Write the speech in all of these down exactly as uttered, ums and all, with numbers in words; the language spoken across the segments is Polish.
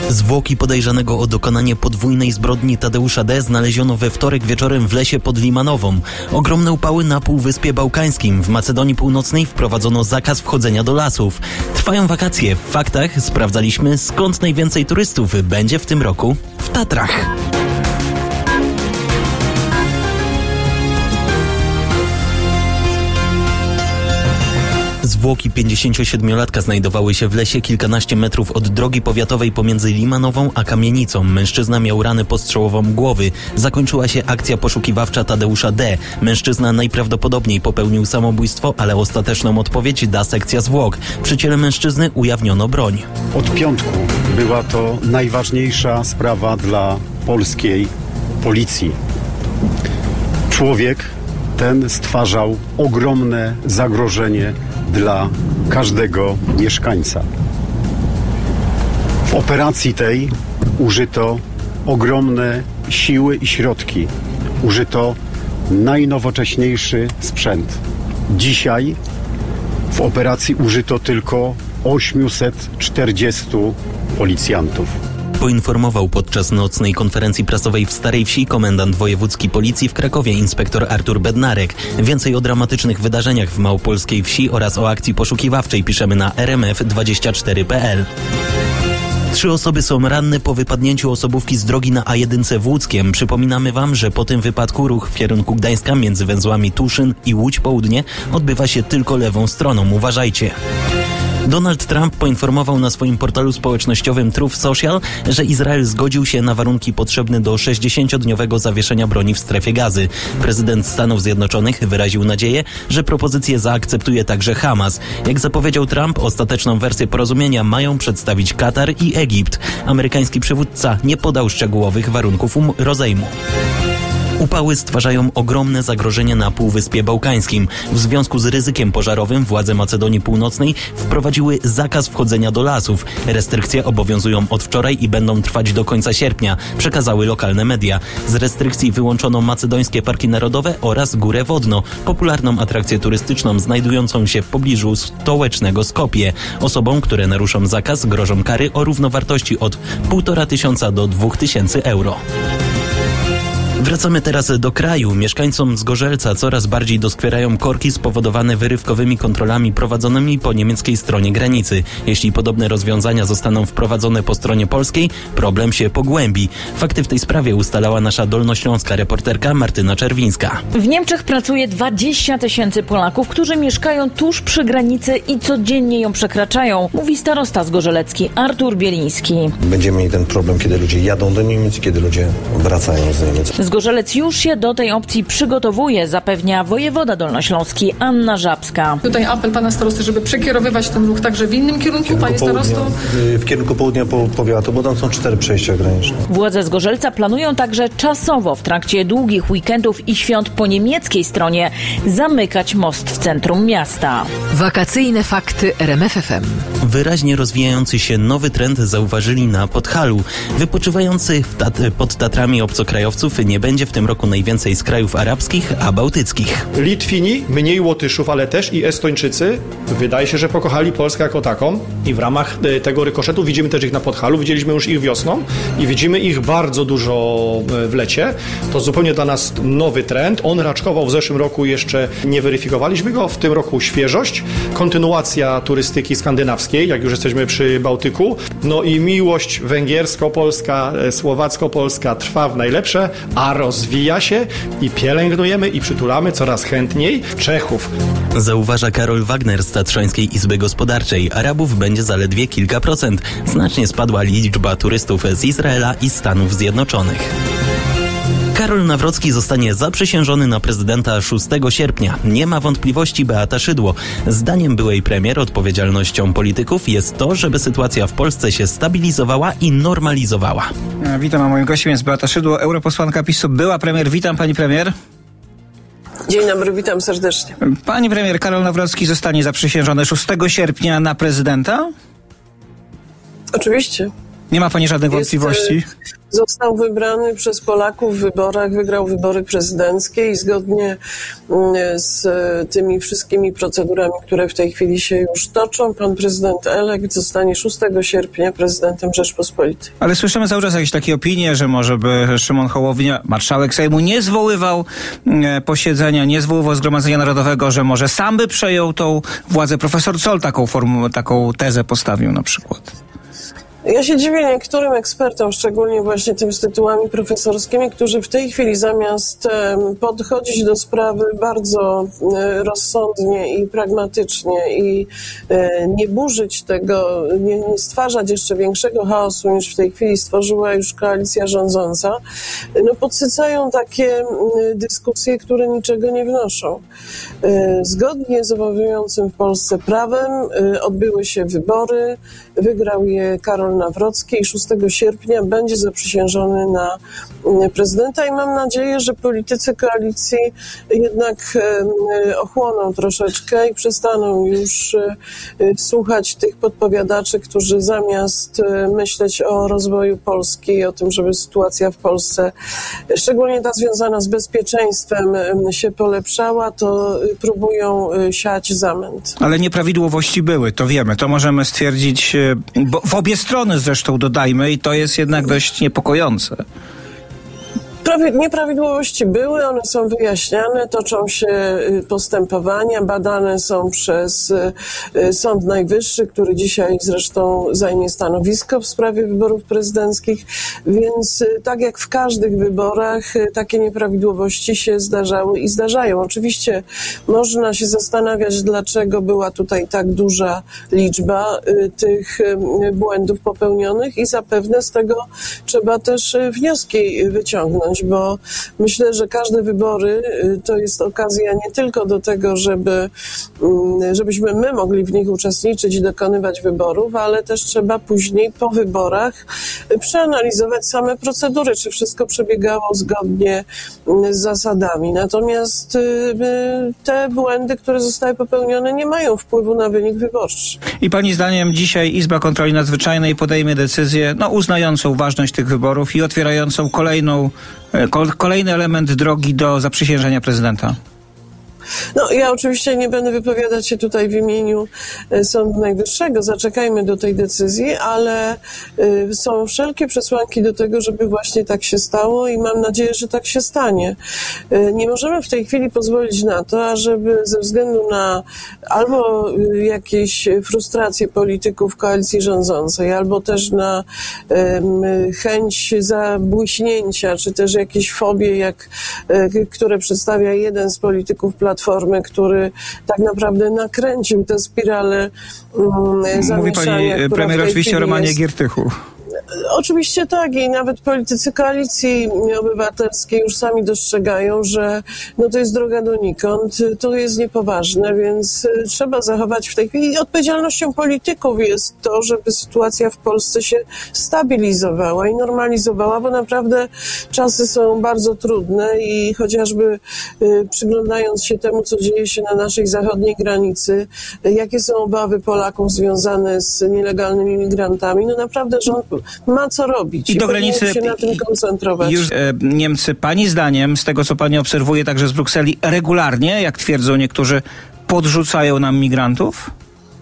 Zwłoki podejrzanego o dokonanie podwójnej zbrodni Tadeusza D. znaleziono we wtorek wieczorem w lesie pod Limanową. Ogromne upały na Półwyspie Bałkańskim. W Macedonii Północnej wprowadzono zakaz wchodzenia do lasów. Trwają wakacje. W faktach sprawdzaliśmy, skąd najwięcej turystów będzie w tym roku w Tatrach. Zwłoki pięćdziesięciosiedmiolatka znajdowały się w lesie kilkanaście metrów od drogi powiatowej pomiędzy Limanową a Kamienicą. Mężczyzna miał ranę postrzałową głowy. Zakończyła się akcja poszukiwawcza Tadeusza D. Mężczyzna najprawdopodobniej popełnił samobójstwo, ale ostateczną odpowiedź da sekcja zwłok. Przy ciele mężczyzny ujawniono broń. Od piątku była to najważniejsza sprawa dla polskiej policji. Człowiek ten stwarzał ogromne zagrożenie dla każdego mieszkańca. W operacji tej użyto ogromne siły i środki. Użyto najnowocześniejszy sprzęt. Dzisiaj w operacji użyto tylko osiemset czterdziestu policjantów. Poinformował podczas nocnej konferencji prasowej w Starej Wsi komendant wojewódzki policji w Krakowie inspektor Artur Bednarek. Więcej o dramatycznych wydarzeniach w małopolskiej wsi oraz o akcji poszukiwawczej piszemy na r m f dwadzieścia cztery kropka p l. Trzy osoby są ranne po wypadnięciu osobówki z drogi na A jeden w Łódzkiem. Przypominamy wam, że po tym wypadku ruch w kierunku Gdańska między węzłami Tuszyn i Łódź Południe odbywa się tylko lewą stroną. Uważajcie. Donald Trump poinformował na swoim portalu społecznościowym Truth Social, że Izrael zgodził się na warunki potrzebne do sześćdziesięciodniowego zawieszenia broni w strefie Gazy. Prezydent Stanów Zjednoczonych wyraził nadzieję, że propozycję zaakceptuje także Hamas. Jak zapowiedział Trump, ostateczną wersję porozumienia mają przedstawić Katar i Egipt. Amerykański przywódca nie podał szczegółowych warunków um- rozejmu. Upały stwarzają ogromne zagrożenie na Półwyspie Bałkańskim. W związku z ryzykiem pożarowym władze Macedonii Północnej wprowadziły zakaz wchodzenia do lasów. Restrykcje obowiązują od wczoraj i będą trwać do końca sierpnia, przekazały lokalne media. Z restrykcji wyłączono macedońskie parki narodowe oraz Górę Wodno, popularną atrakcję turystyczną znajdującą się w pobliżu stołecznego Skopje. Osobom, które naruszą zakaz, grożą kary o równowartości od półtora tysiąca do dwóch tysięcy euro. Wracamy teraz do kraju. Mieszkańcom Zgorzelca coraz bardziej doskwierają korki spowodowane wyrywkowymi kontrolami prowadzonymi po niemieckiej stronie granicy. Jeśli podobne rozwiązania zostaną wprowadzone po stronie polskiej, problem się pogłębi. Fakty w tej sprawie ustalała nasza dolnośląska reporterka Martyna Czerwińska. W Niemczech pracuje dwadzieścia tysięcy Polaków, którzy mieszkają tuż przy granicy i codziennie ją przekraczają, mówi starosta zgorzelecki Artur Bieliński. Będziemy mieli ten problem, kiedy ludzie jadą do Niemiec i kiedy ludzie wracają z Niemiec. Zgorzelec już się do tej opcji przygotowuje, zapewnia wojewoda dolnośląski Anna Żabska. Tutaj apel pana starosty, żeby przekierowywać ten ruch także w innym kierunku. Panie starosto? W kierunku południa po powiatu, bo tam są cztery przejścia graniczne. Władze Zgorzelca planują także czasowo w trakcie długich weekendów i świąt po niemieckiej stronie zamykać most w centrum miasta. Wakacyjne fakty R M F F M. Wyraźnie rozwijający się nowy trend zauważyli na Podhalu. Wypoczywający w tat- pod Tatrami obcokrajowców nie będzie w tym roku najwięcej z krajów arabskich, a bałtyckich. Litwini, mniej Łotyszów, ale też i Estończycy, wydaje się, że pokochali Polskę jako taką i w ramach tego rykoszetu widzimy też ich na Podhalu, widzieliśmy już ich wiosną i widzimy ich bardzo dużo w lecie. To zupełnie dla nas nowy trend. On raczkował w zeszłym roku, jeszcze nie weryfikowaliśmy go, w tym roku świeżość, kontynuacja turystyki skandynawskiej, jak już jesteśmy przy Bałtyku, no i miłość węgiersko-polska, słowacko-polska trwa w najlepsze, a rozwija się i pielęgnujemy i przytulamy coraz chętniej Czechów. Zauważa Karol Wagner z Tatrzańskiej Izby Gospodarczej. Arabów będzie zaledwie kilka procent. Znacznie spadła liczba turystów z Izraela i Stanów Zjednoczonych. Karol Nawrocki zostanie zaprzysiężony na prezydenta szóstego sierpnia. Nie ma wątpliwości Beata Szydło. Zdaniem byłej premier odpowiedzialnością polityków jest to, żeby sytuacja w Polsce się stabilizowała i normalizowała. Witam, a moim gościem jest Beata Szydło, europosłanka PiSu, była premier. Witam, pani premier. Dzień dobry, witam serdecznie. Pani premier, Karol Nawrocki zostanie zaprzysiężony szóstego sierpnia na prezydenta? Oczywiście. Nie ma pani żadnych wątpliwości? Jest, został wybrany przez Polaków w wyborach, wygrał wybory prezydenckie i zgodnie z tymi wszystkimi procedurami, które w tej chwili się już toczą, pan prezydent elekt zostanie szóstego sierpnia prezydentem Rzeczpospolitej. Ale słyszymy cały czas jakieś takie opinie, że może by Szymon Hołownia, marszałek Sejmu, nie zwoływał posiedzenia, nie zwoływał Zgromadzenia Narodowego, że może sam by przejął tą władzę. Profesor Zoll taką, formu, taką tezę postawił na przykład. Ja się dziwię niektórym ekspertom, szczególnie właśnie tym z tytułami profesorskimi, którzy w tej chwili zamiast podchodzić do sprawy bardzo rozsądnie i pragmatycznie i nie burzyć tego, nie, nie stwarzać jeszcze większego chaosu niż w tej chwili stworzyła już koalicja rządząca, no podsycają takie dyskusje, które niczego nie wnoszą. Zgodnie z obowiązującym w Polsce prawem odbyły się wybory, wygrał je Karol Nawrocki i szóstego sierpnia będzie zaprzysiężony na prezydenta i mam nadzieję, że politycy koalicji jednak ochłoną troszeczkę i przestaną już słuchać tych podpowiadaczy, którzy zamiast myśleć o rozwoju Polski i o tym, żeby sytuacja w Polsce, szczególnie ta związana z bezpieczeństwem, się polepszała, to próbują siać zamęt. Ale nieprawidłowości były, to wiemy, to możemy stwierdzić, bo w obie strony zresztą dodajmy i to jest jednak dość niepokojące. Nieprawidłowości były, one są wyjaśniane, toczą się postępowania, badane są przez Sąd Najwyższy, który dzisiaj zresztą zajmie stanowisko w sprawie wyborów prezydenckich, więc tak jak w każdych wyborach takie nieprawidłowości się zdarzały i zdarzają. Oczywiście można się zastanawiać, dlaczego była tutaj tak duża liczba tych błędów popełnionych i zapewne z tego trzeba też wnioski wyciągnąć, bo myślę, że każde wybory to jest okazja nie tylko do tego, żeby, żebyśmy my mogli w nich uczestniczyć i dokonywać wyborów, ale też trzeba później po wyborach przeanalizować same procedury, czy wszystko przebiegało zgodnie z zasadami. Natomiast te błędy, które zostały popełnione, nie mają wpływu na wynik wyborczy. I pani zdaniem dzisiaj Izba Kontroli Nadzwyczajnej podejmie decyzję, no, uznającą ważność tych wyborów i otwierającą kolejną Kolejny element drogi do zaprzysiężenia prezydenta. No, ja oczywiście nie będę wypowiadać się tutaj w imieniu Sądu Najwyższego. Zaczekajmy do tej decyzji, ale y, są wszelkie przesłanki do tego, żeby właśnie tak się stało i mam nadzieję, że tak się stanie. Y, nie możemy w tej chwili pozwolić na to, ażeby ze względu na albo y, jakieś frustracje polityków koalicji rządzącej, albo też na y, chęć zabłyśnięcia, czy też jakieś fobie, jak, y, które przedstawia jeden z polityków Platformy, Platformy, który tak naprawdę nakręcił tę spiralę um, zamieszania. Mówi pani premier oczywiście o Romanie jest... Giertychu. Oczywiście tak i nawet politycy Koalicji Obywatelskiej już sami dostrzegają, że no to jest droga donikąd, to jest niepoważne, więc trzeba zachować w tej chwili. Odpowiedzialnością polityków jest to, żeby sytuacja w Polsce się stabilizowała i normalizowała, bo naprawdę czasy są bardzo trudne i chociażby y, przyglądając się temu, co dzieje się na naszej zachodniej granicy, y, jakie są obawy Polaków związane z nielegalnymi migrantami, no naprawdę rząd ma co robić i, i do granicy się na tym koncentrować. Już e, Niemcy, pani zdaniem, z tego co pani obserwuje także z Brukseli, regularnie, jak twierdzą niektórzy, podrzucają nam migrantów?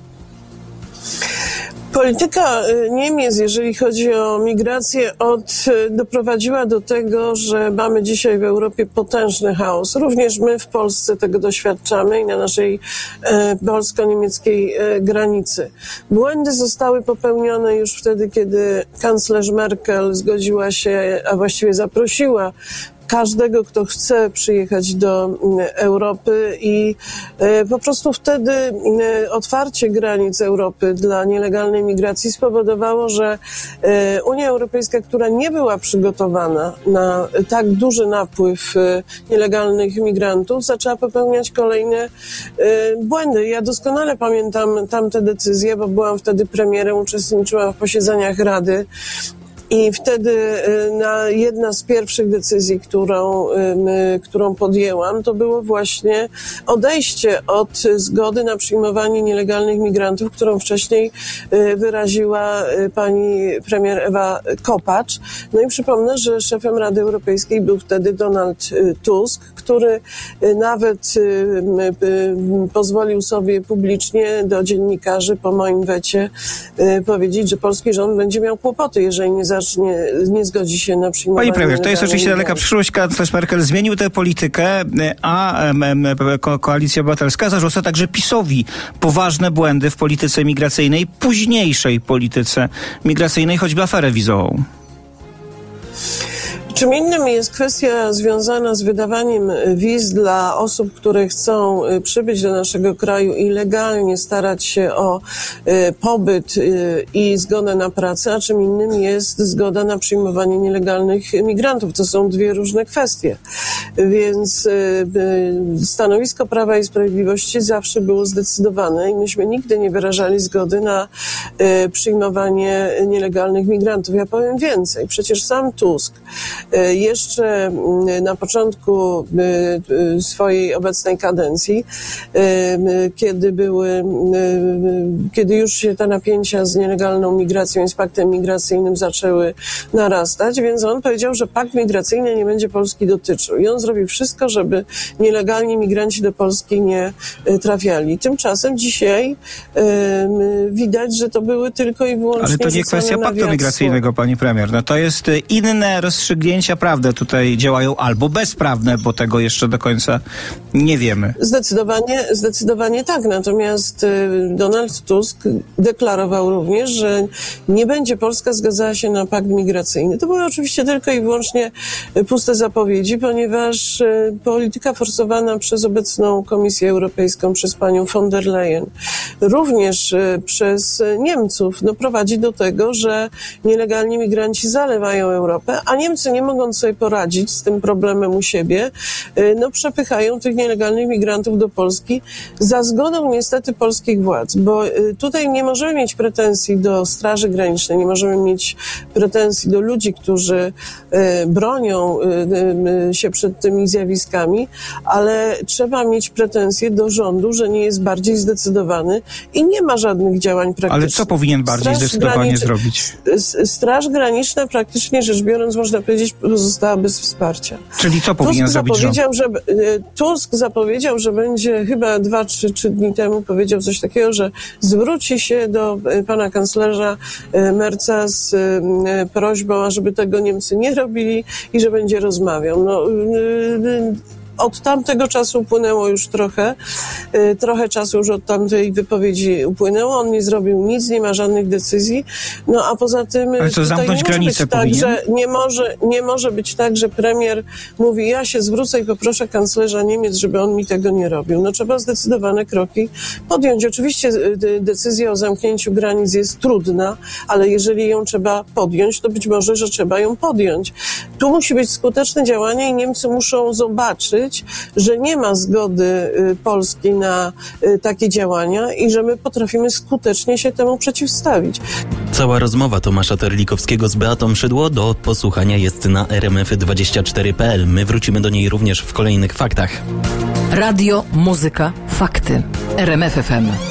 Polityka Niemiec, jeżeli chodzi o migrację, od, doprowadziła do tego, że mamy dzisiaj w Europie potężny chaos. Również my w Polsce tego doświadczamy i na naszej e, polsko-niemieckiej e, granicy. Błędy zostały popełnione już wtedy, kiedy kanclerz Merkel zgodziła się, a właściwie zaprosiła każdego, kto chce przyjechać do Europy i po prostu wtedy otwarcie granic Europy dla nielegalnej migracji spowodowało, że Unia Europejska, która nie była przygotowana na tak duży napływ nielegalnych migrantów, zaczęła popełniać kolejne błędy. Ja doskonale pamiętam tamte decyzje, bo byłam wtedy premierem, uczestniczyłam w posiedzeniach Rady. I wtedy na jedna z pierwszych decyzji, którą, którą podjęłam, to było właśnie odejście od zgody na przyjmowanie nielegalnych migrantów, którą wcześniej wyraziła pani premier Ewa Kopacz. No i przypomnę, że szefem Rady Europejskiej był wtedy Donald Tusk, który nawet pozwolił sobie publicznie do dziennikarzy po moim wecie powiedzieć, że polski rząd będzie miał kłopoty, jeżeli nie zacznie, nie zgodzi się na przyjmowanie. Pani premier, to jest oczywiście daleka przyszłość. Kanclerz Merkel zmienił tę politykę, a ko- Koalicja Obywatelska zarzuca także PiS-owi poważne błędy w polityce migracyjnej, późniejszej polityce migracyjnej, choćby aferę wizową. Czym innym jest kwestia związana z wydawaniem wiz dla osób, które chcą przybyć do naszego kraju i legalnie starać się o pobyt i zgodę na pracę, a czym innym jest zgoda na przyjmowanie nielegalnych migrantów. To są dwie różne kwestie. Więc stanowisko Prawa i Sprawiedliwości zawsze było zdecydowane i myśmy nigdy nie wyrażali zgody na przyjmowanie nielegalnych migrantów. Ja powiem więcej. Przecież sam Tusk jeszcze na początku swojej obecnej kadencji, kiedy były, kiedy już się te napięcia z nielegalną migracją i z paktem migracyjnym zaczęły narastać, więc on powiedział, że pakt migracyjny nie będzie Polski dotyczył. I on zrobił wszystko, żeby nielegalni migranci do Polski nie trafiali. Tymczasem dzisiaj widać, że to były tylko i wyłącznie... Ale to nie kwestia paktu migracyjnego, pani premier. No to jest inne rozstrzygnięcia prawne tutaj działają albo bezprawne, bo tego jeszcze do końca nie wiemy. Zdecydowanie, zdecydowanie tak. Natomiast Donald Tusk deklarował również, że nie będzie Polska zgadzała się na pakt migracyjny. To były oczywiście tylko i wyłącznie puste zapowiedzi, ponieważ polityka forsowana przez obecną Komisję Europejską, przez panią von der Leyen, również przez Niemców, no, prowadzi do tego, że nielegalni migranci zalewają Europę, a Niemcy, nie mogąc sobie poradzić z tym problemem u siebie, no przepychają tych nielegalnych migrantów do Polski za zgodą niestety polskich władz, bo tutaj nie możemy mieć pretensji do Straży Granicznej, nie możemy mieć pretensji do ludzi, którzy bronią się przed tymi zjawiskami, ale trzeba mieć pretensje do rządu, że nie jest bardziej zdecydowany i nie ma żadnych działań praktycznych. Ale co powinien bardziej Straż zdecydowanie granic- zrobić? Straż Graniczna praktycznie rzecz biorąc, można powiedzieć, pozostała bez wsparcia. Czyli co powinien Tusk zrobić zapowiedział, rząd? że Tusk zapowiedział, że będzie chyba dwa, trzy, trzy dni temu powiedział coś takiego, że zwróci się do pana kanclerza Merca z prośbą, ażeby tego Niemcy nie robili i że będzie rozmawiał. No, od tamtego czasu upłynęło już trochę, trochę czasu już od tamtej wypowiedzi upłynęło, on nie zrobił nic, nie ma żadnych decyzji, no a poza tym... Ale co, zamknąć granicę powinien? Tak, że nie może, nie może być tak, że premier mówi, ja się zwrócę i poproszę kanclerza Niemiec, żeby on mi tego nie robił. No trzeba zdecydowane kroki podjąć. Oczywiście decyzja o zamknięciu granic jest trudna, ale jeżeli ją trzeba podjąć, to być może, że trzeba ją podjąć. Tu musi być skuteczne działanie i Niemcy muszą zobaczyć, że nie ma zgody Polski na takie działania i że my potrafimy skutecznie się temu przeciwstawić. Cała rozmowa Tomasza Terlikowskiego z Beatą Szydło do posłuchania jest na er em f dwadzieścia cztery kropka p l. My wrócimy do niej również w kolejnych faktach. Radio, muzyka, fakty. R M F F M.